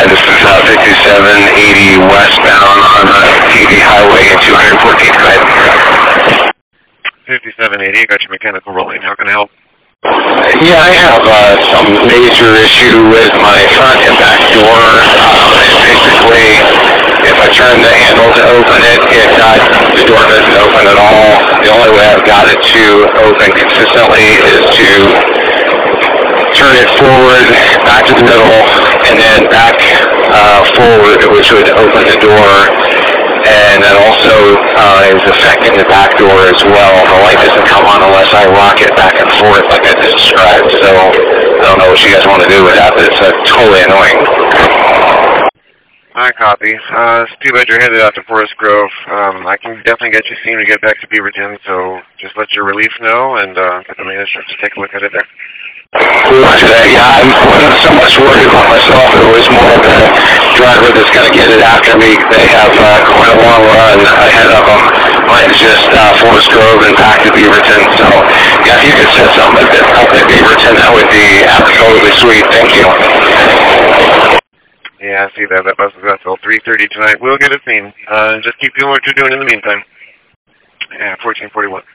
this is 5780 westbound on the TV highway at 214th. Go ahead. 5780, got your mechanical rolling. How can I help? Yeah, I have some major issue with my front and back door. Basically, if I turn the handle to open it, the door doesn't open at all. The only way I've got it to open consistently is to turn it forward, back to the middle, and then back forward, which would open the door. And that also is affecting the back door as well. The light doesn't come on unless I rock it back and forth like I just described. So I don't know what you guys want to do with that, but it's totally annoying. I copy. It's too bad you're headed out to Forest Grove. I can definitely get you seen to get back to Beaverton, so just let your relief know and get the manager to take a look at it there. Roger that. Yeah, I wasn't so much worried about myself. It was more the driver that's going to get it after me. They have quite a long run ahead of them. Mine's just Forest Grove and back to Beaverton. So, yeah, if you could set something up at Beaverton, that would be absolutely sweet. Thank you. Yeah, I see that. That bus is out till 3:30 tonight. We'll get it seen. Just keep doing what you're doing in the meantime. Yeah, 1441.